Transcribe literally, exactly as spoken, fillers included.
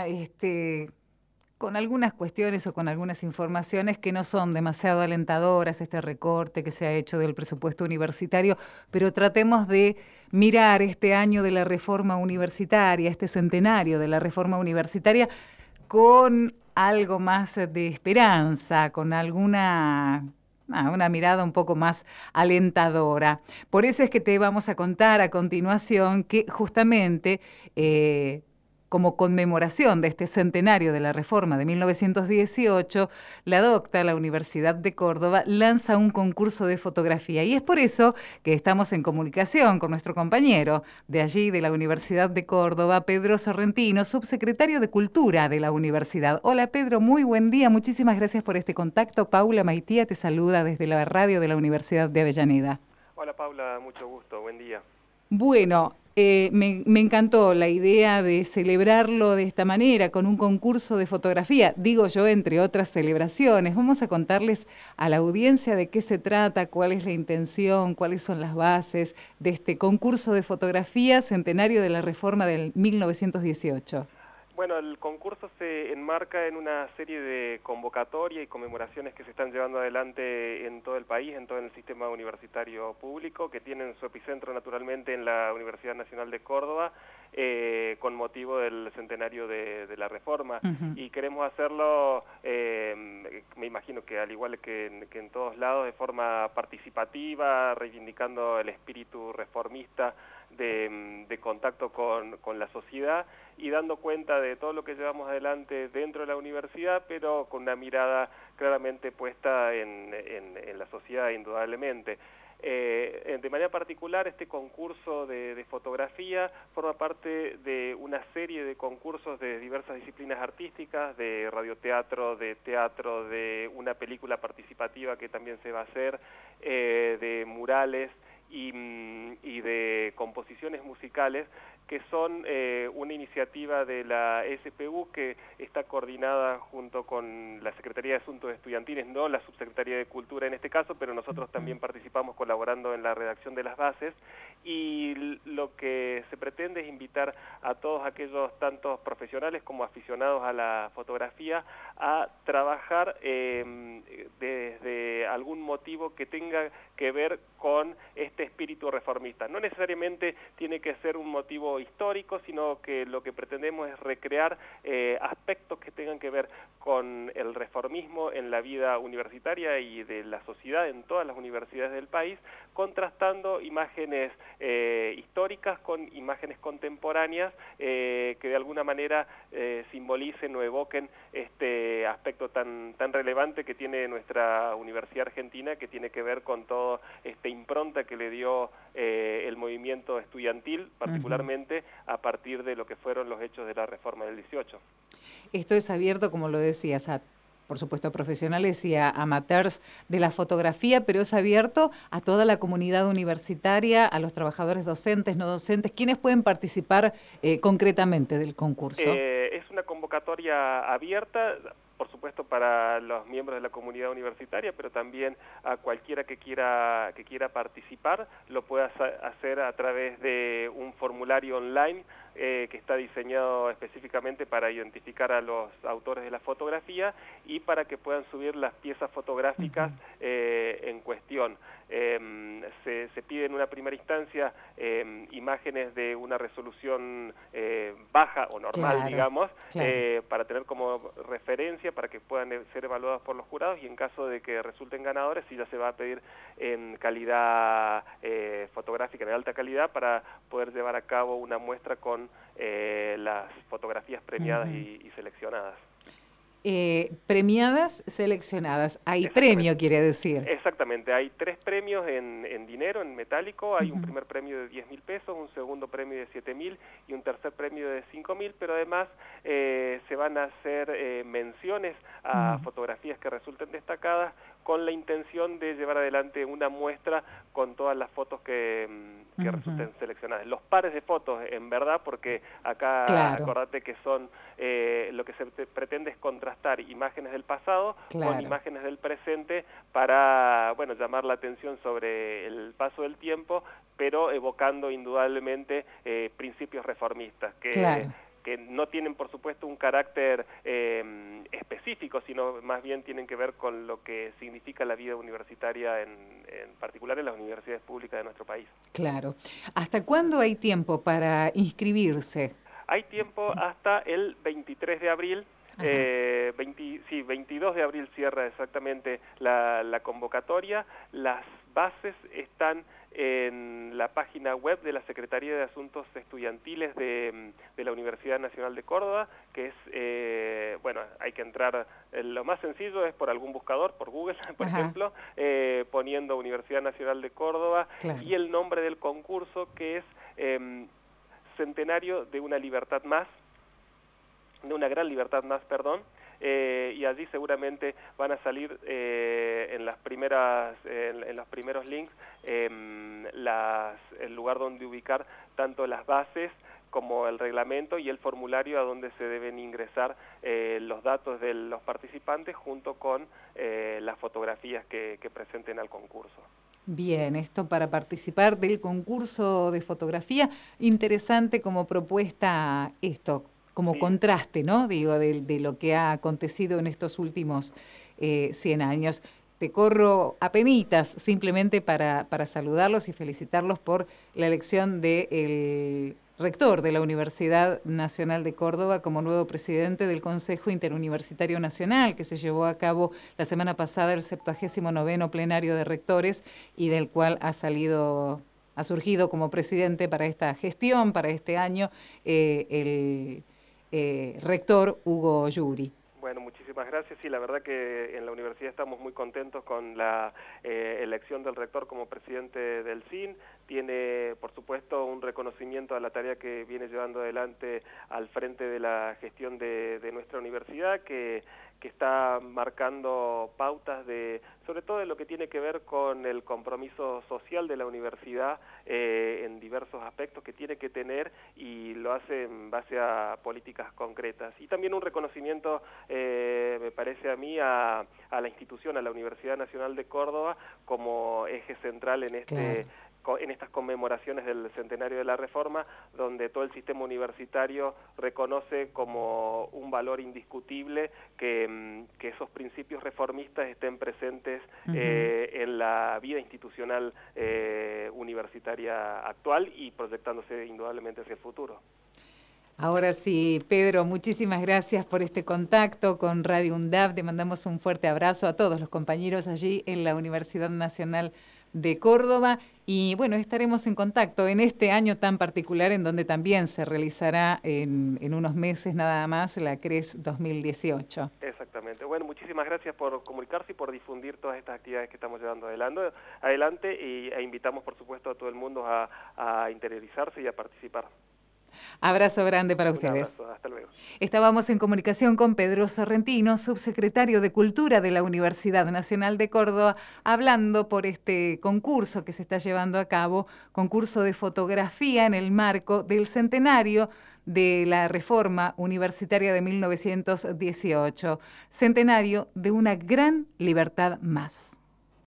este, con algunas cuestiones o con algunas informaciones que no son demasiado alentadoras, este recorte que se ha hecho del presupuesto universitario, pero tratemos de mirar este año de la reforma universitaria, este centenario de la reforma universitaria, con algo más de esperanza, con alguna... Ah, una mirada un poco más alentadora. Por eso es que te vamos a contar a continuación que justamente eh, como conmemoración de este centenario de la Reforma de mil novecientos dieciocho, la docta, la Universidad de Córdoba, lanza un concurso de fotografía. Y es por eso que estamos en comunicación con nuestro compañero de allí, de la Universidad de Córdoba, Pedro Sorrentino, subsecretario de Cultura de la Universidad. Hola Pedro, muy buen día. Muchísimas gracias por este contacto. Paula Maitía te saluda desde la radio de la Universidad de Avellaneda. Hola Paula, mucho gusto, buen día. Bueno, eh, me, me encantó la idea de celebrarlo de esta manera, con un concurso de fotografía, digo yo, entre otras celebraciones. Vamos a contarles a la audiencia de qué se trata, cuál es la intención, cuáles son las bases de este concurso de fotografía centenario de la Reforma del mil novecientos dieciocho. Bueno, el concurso se enmarca en una serie de convocatorias y conmemoraciones que se están llevando adelante en todo el país, en todo el sistema universitario público, que tienen su epicentro naturalmente en la Universidad Nacional de Córdoba, eh, con motivo del centenario de, de la Reforma. Uh-huh. Y queremos hacerlo, eh, me imagino que al igual que en, que en todos lados, de forma participativa, reivindicando el espíritu reformista de, de contacto con, con la sociedad y dando cuenta de todo lo que llevamos adelante dentro de la universidad, pero con una mirada claramente puesta en, en, en la sociedad, indudablemente. Eh, de manera particular, este concurso de, de fotografía forma parte de una serie de concursos de diversas disciplinas artísticas, de radioteatro, de teatro, de una película participativa que también se va a hacer, eh, de murales y, y de composiciones musicales, que son eh, una iniciativa de la S P U que está coordinada junto con la Secretaría de Asuntos Estudiantiles, no la Subsecretaría de Cultura en este caso, pero nosotros también participamos colaborando en la redacción de las bases, y lo que se pretende es invitar a todos aquellos, tantos profesionales como aficionados a la fotografía, a trabajar eh, desde algún motivo que tenga que ver con este espíritu reformista. No necesariamente tiene que ser un motivo histórico, sino que lo que pretendemos es recrear eh, aspectos que tengan que ver con el reformismo en la vida universitaria y de la sociedad en todas las universidades del país, contrastando imágenes eh, históricas con imágenes contemporáneas eh, que de alguna manera eh, simbolicen o evoquen este aspecto tan, tan relevante que tiene nuestra Universidad Argentina, que tiene que ver con todo esta impronta que le dio eh, el movimiento estudiantil, particularmente uh-huh. a partir de lo que fueron los hechos de la Reforma del dieciocho. Esto es abierto, como lo decías, a, por supuesto, a profesionales y a amateurs de la fotografía, pero es abierto a toda la comunidad universitaria, a los trabajadores docentes, no docentes. ¿Quiénes pueden participar eh, concretamente del concurso? Eh, es una convocatoria abierta, por supuesto para los miembros de la comunidad universitaria, pero también a cualquiera que quiera que quiera participar, lo puede hacer a través de un formulario online eh, que está diseñado específicamente para identificar a los autores de la fotografía y para que puedan subir las piezas fotográficas eh, en cuestión. Eh, se, se pide en una primera instancia eh, imágenes de una resolución eh, baja o normal, claro, digamos, claro. Eh, para tener como referencia, para que puedan ser evaluadas por los jurados, y en caso de que resulten ganadores, sí ya se va a pedir en calidad eh, fotográfica, de alta calidad, para poder llevar a cabo una muestra con eh, las fotografías premiadas uh-huh. y, y seleccionadas. Eh, premiadas, seleccionadas. Hay premio, quiere decir. Exactamente, hay tres premios en, en dinero, en metálico. Hay uh-huh. un primer premio de diez mil pesos, un segundo premio de siete mil y un tercer premio de cinco mil, pero además eh, se van a hacer eh, menciones a uh-huh. fotografías que resulten destacadas, con la intención de llevar adelante una muestra con todas las fotos que, que uh-huh. resulten seleccionadas. Los pares de fotos, en verdad, porque acá claro. acordate que son, eh, lo que se pretende es contrastar imágenes del pasado claro. con imágenes del presente para, bueno, llamar la atención sobre el paso del tiempo, pero evocando indudablemente eh, principios reformistas, que, claro. que no tienen, por supuesto, un carácter eh, específico, sino más bien tienen que ver con lo que significa la vida universitaria, en, en particular en las universidades públicas de nuestro país. Claro. ¿Hasta cuándo hay tiempo para inscribirse? Hay tiempo hasta el veintitrés de abril. Eh, veinte, sí, veintidós de abril cierra exactamente la, la convocatoria. Las bases están en la página web de la Secretaría de Asuntos Estudiantiles de, de la Universidad Nacional de Córdoba, que es, eh, bueno, hay que entrar, eh, lo más sencillo es por algún buscador, por Google, por Ajá. ejemplo, eh, poniendo Universidad Nacional de Córdoba, claro. y el nombre del concurso, que es eh, Centenario de una Libertad Más, de una gran libertad más, perdón, eh, y allí seguramente van a salir eh, en las primeras, en, en los primeros links, eh, las, el lugar donde ubicar tanto las bases como el reglamento y el formulario a donde se deben ingresar eh, los datos de los participantes junto con eh, las fotografías que, que presenten al concurso. Bien, esto para participar del concurso de fotografía, interesante como propuesta esto, como sí. contraste, ¿no? Digo, de, de lo que ha acontecido en estos últimos eh, cien años. Te corro apenitas simplemente para, para saludarlos y felicitarlos por la elección del rector de la Universidad Nacional de Córdoba como nuevo presidente del Consejo Interuniversitario Nacional, que se llevó a cabo la semana pasada el septuagésimo noveno plenario de rectores y del cual ha salido, ha surgido como presidente para esta gestión, para este año, eh, el eh, rector Hugo Yuri. Bueno, muchísimas gracias. Sí, la verdad que en la universidad estamos muy contentos con la eh, elección del rector como presidente del C I N. Tiene, por supuesto, un reconocimiento a la tarea que viene llevando adelante al frente de la gestión de, de nuestra universidad, que, que está marcando pautas de, sobre todo de lo que tiene que ver con el compromiso social de la universidad eh, en diversos aspectos que tiene que tener, y lo hace en base a políticas concretas. Y también un reconocimiento, eh, me parece a mí, a, a la institución, a la Universidad Nacional de Córdoba, como eje central en este... Claro. en estas conmemoraciones del centenario de la Reforma, donde todo el sistema universitario reconoce como un valor indiscutible que, que esos principios reformistas estén presentes uh-huh. eh, en la vida institucional eh, universitaria actual y proyectándose indudablemente hacia el futuro. Ahora sí, Pedro, muchísimas gracias por este contacto con Radio UNDAV. Te mandamos un fuerte abrazo a todos los compañeros allí en la Universidad Nacional de Córdoba, y bueno, estaremos en contacto en este año tan particular en donde también se realizará en, en unos meses nada más la CRES dos mil dieciocho. Exactamente. Bueno, muchísimas gracias por comunicarse y por difundir todas estas actividades que estamos llevando adelante, adelante y, e invitamos por supuesto a todo el mundo a, a interiorizarse y a participar. Abrazo grande para ustedes. Un abrazo, hasta luego. Estábamos en comunicación con Pedro Sorrentino, subsecretario de Cultura de la Universidad Nacional de Córdoba, hablando por este concurso que se está llevando a cabo, concurso de fotografía en el marco del centenario de la Reforma Universitaria de mil novecientos dieciocho, centenario de una gran libertad más.